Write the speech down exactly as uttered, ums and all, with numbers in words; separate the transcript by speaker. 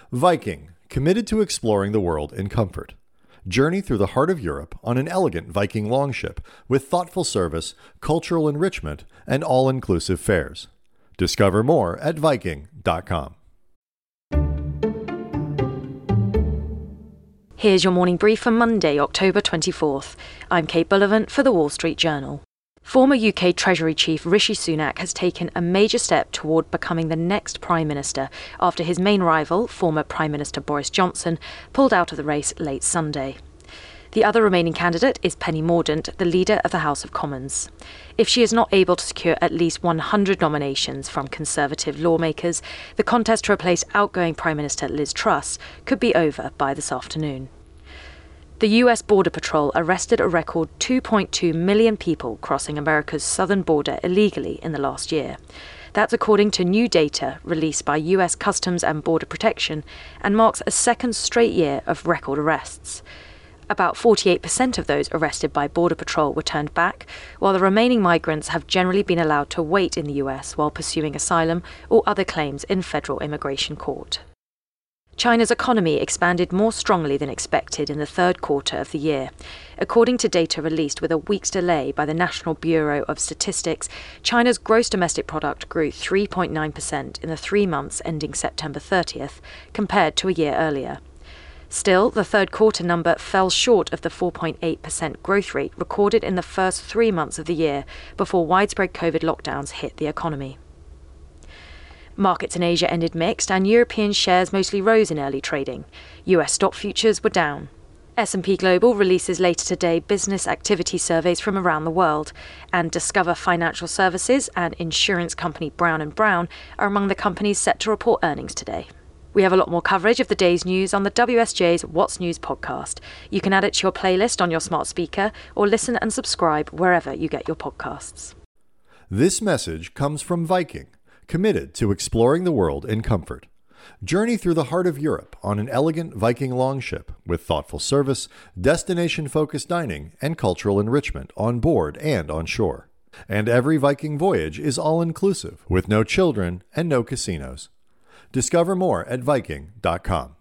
Speaker 1: Viking, committed to exploring the world in comfort. Journey through the heart of Europe on an elegant Viking longship with thoughtful service, cultural enrichment, and all-inclusive fares. Discover more at Viking dot com.
Speaker 2: Here's your morning brief for Monday, October twenty-fourth. I'm Kate Bullivant for The Wall Street Journal. Former U K Treasury Chief Rishi Sunak has taken a major step toward becoming the next Prime Minister after his main rival, former Prime Minister Boris Johnson, pulled out of the race late Sunday. The other remaining candidate is Penny Mordaunt, the leader of the House of Commons. If she is not able to secure at least one hundred nominations from Conservative lawmakers, the contest to replace outgoing Prime Minister Liz Truss could be over by this afternoon. The U S Border Patrol arrested a record two point two million people crossing America's southern border illegally in the last year. That's according to new data released by U S Customs and Border Protection and marks a second straight year of record arrests. About forty-eight percent of those arrested by Border Patrol were turned back, while the remaining migrants have generally been allowed to wait in the U S while pursuing asylum or other claims in federal immigration court. China's economy expanded more strongly than expected in the third quarter of the year. According to data released with a week's delay by the National Bureau of Statistics, China's gross domestic product grew three point nine percent in the three months ending September thirtieth, compared to a year earlier. Still, the third quarter number fell short of the four point eight percent growth rate recorded in the first three months of the year before widespread COVID lockdowns hit the economy. Markets in Asia ended mixed and European shares mostly rose in early trading. U S stock futures were down. S and P Global releases later today business activity surveys from around the world, and Discover Financial Services and insurance company Brown and Brown are among the companies set to report earnings today. We have a lot more coverage of the day's news on the W S J's What's News podcast. You can add it to your playlist on your smart speaker or listen and subscribe wherever you get your podcasts.
Speaker 1: This message comes from Viking, committed to exploring the world in comfort. Journey through the heart of Europe on an elegant Viking longship with thoughtful service, destination-focused dining, and cultural enrichment on board and on shore. And every Viking voyage is all-inclusive with no children and no casinos. Discover more at Viking dot com.